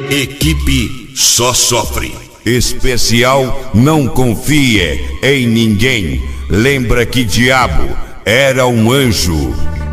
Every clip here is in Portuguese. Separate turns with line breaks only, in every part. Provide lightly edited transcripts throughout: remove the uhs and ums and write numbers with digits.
Equipe só sofre. Especial não confie em ninguém. Lembra que diabo era um anjo.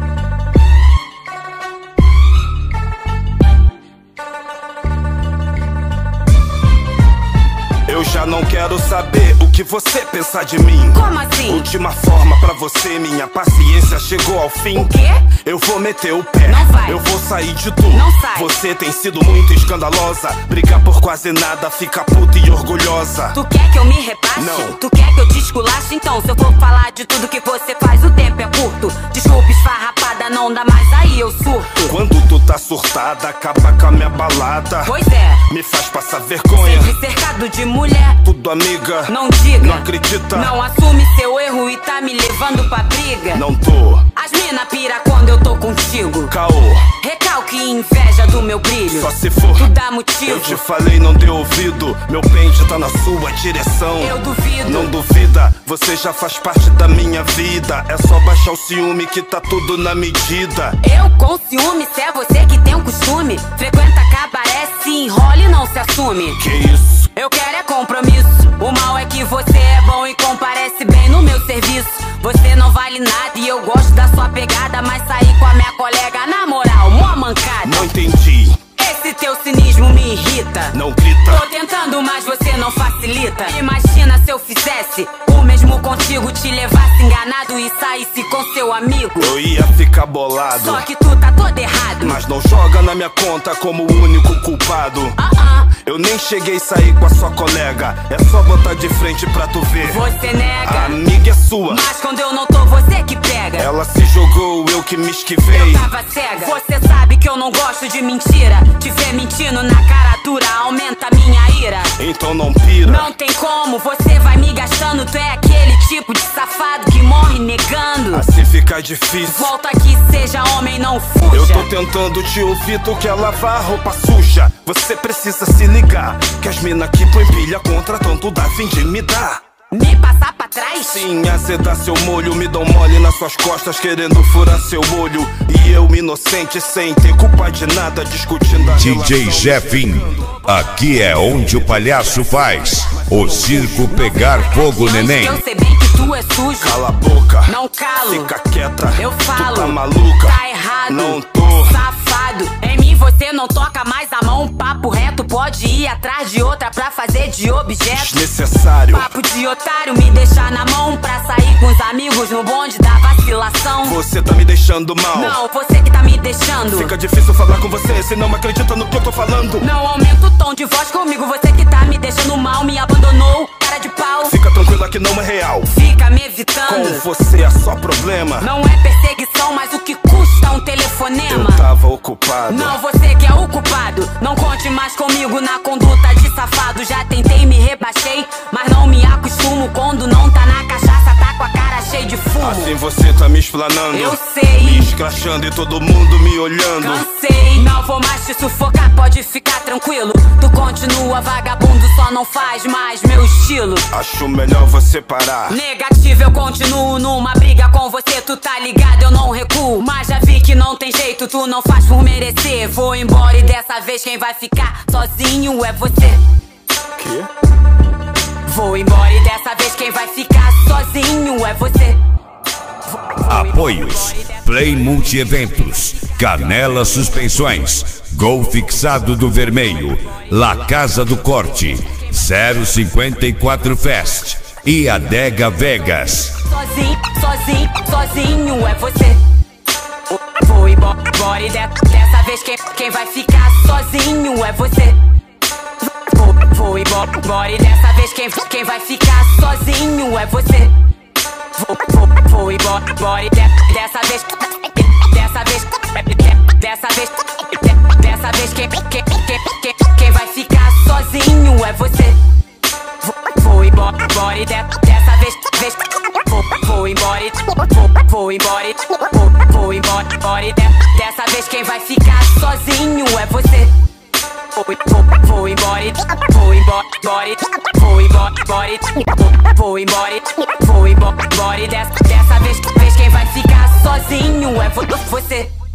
Eu já não quero saber o que você pensa de mim.
Como assim?
Última forma pra você, minha paciência chegou ao fim.
O quê?
Eu vou meter o pé,
não vai.
Eu vou sair de tu.
Não sai.
Você tem sido muito escandalosa. Briga por quase nada, fica puta e orgulhosa.
Tu quer que eu me repasse?
Não.
Tu quer que eu te esculache? Então se eu for falar de tudo que você faz, o tempo é curto. Desculpa, esfarrapada, não dá mais, aí eu surto.
Quando tu tá surtada, acaba com a minha balada.
Pois é.
Me faz passar vergonha.
Sempre cercado de mulher.
Tudo amiga.
Não diga.
Não acredita.
Não assume seu erro e tá me levando pra briga.
Não tô.
As mina pira quando eu tô contigo.
Caô.
Recalque e inveja do meu brilho.
Só se for.
Tu dá motivo.
Eu te falei, não deu ouvido. Meu pente tá na sua direção.
Eu duvido.
Não duvida, você já faz parte da minha vida. É só baixar o ciúme que tá tudo na medida.
Eu com ciúme, se é você que tem um costume. Frequenta cabaré, se enrola e não se assume.
Que isso?
Eu quero é compromisso. O mal é que você é bom e comparece bem no meu serviço. Você não vale nada e eu gosto da sua pegada, mas sair com a minha colega, na moral, mó mancada.
Não entendi.
Esse teu cinismo me irrita.
Não grita.
Tô tentando, mas você não facilita. Imagina se eu fizesse o mesmo contigo, te levasse enganado e saísse com seu amigo.
Eu ia ficar bolado.
Só que tu tá todo errado.
Mas não joga na minha conta como o único culpado. Eu nem cheguei a sair com a sua colega. É só botar de frente pra tu ver.
Você nega.
A amiga é sua.
Mas quando eu não tô, você que pega.
Ela se jogou, eu que me esquivei.
Eu tava cega. Você sabe que eu não gosto de mentira. Te ver mentindo na cara dura aumenta minha ira.
Então não pira.
Não tem como, você vai me gastando. Tu é aquele tipo de safado que morre negando.
Assim fica difícil.
Volta aqui, seja homem, não fuja.
Eu tô tentando te ouvir, tu quer lavar roupa suja. Você precisa se ligar que as mina que põe pilha contra tanto dá fim de me dar.
Me passar pra trás?
Sim, azedar seu molho. Me dão mole nas suas costas querendo furar seu olho. E eu inocente sem ter culpa de nada, discutindo a
DJ Jefinho, aqui é onde o palhaço faz o circo pegar fogo, neném.
Eu sei bem que tu é sujo.
Cala a boca.
Não calo.
Fica quieta.
Eu falo.
Tu tá maluca.
Tá errado.
Não tô.
Safado. Em mim você não toca mais a mão. Papo reto, pode ir atrás de outra pra fazer de objeto.
Desnecessário.
Papo de otário, me deixar na mão pra sair com os amigos no bonde da vacilação.
Você tá me deixando mal.
Não, você que tá me deixando.
Fica difícil falar com você se não acredita no que eu tô falando.
Não aumenta o tom de voz comigo, você que tá me deixando mal, me abandonou, cara de pau.
Fica tranquila que não é real.
Fica me evitando.
Com você é só problema.
Não é perseguição, mas o que custa um telefonema?
Eu tava ocupado.
Não, você que é o culpado. Não conte mais comigo na conduta de safado. Já tentei, me rebaixei, mas não me acostumo. Quando não tá na cachaça, tá com a cara cheia de fumo.
Assim você tá me explanando.
Eu sei.
Me escrachando e todo mundo me olhando.
Cansei, não vou mais te sufocar, pode ficar tranquilo. Tu continua vagabundo, só não faz mais meu estilo.
Acho melhor você parar.
Negativo, eu continuo numa briga com você, tu tá ligado, eu não recuo. Mas já vi que não tem jeito, tu não faz por merecer. Vou embora e dessa vez quem vai ficar sozinho é você.
Que?
Vou embora e dessa vez quem vai ficar sozinho é você.
Apoios: Play Multieventos, Canela Suspensões, Gol Fixado do Vermelho, La Casa do Corte, 054 Fest e Adega Vegas.
Sozinho é você. Vou embora e dessa vez quem vai ficar sozinho é você. Vou embora e dessa vez quem vai ficar sozinho é você. Vou embora e dessa vez quem vai ficar sozinho é você. Vou embora e dessa vez vou embora e dessa vez quem vai ficar sozinho é você. Vou embora e dessa vez quem vai ficar sozinho é você.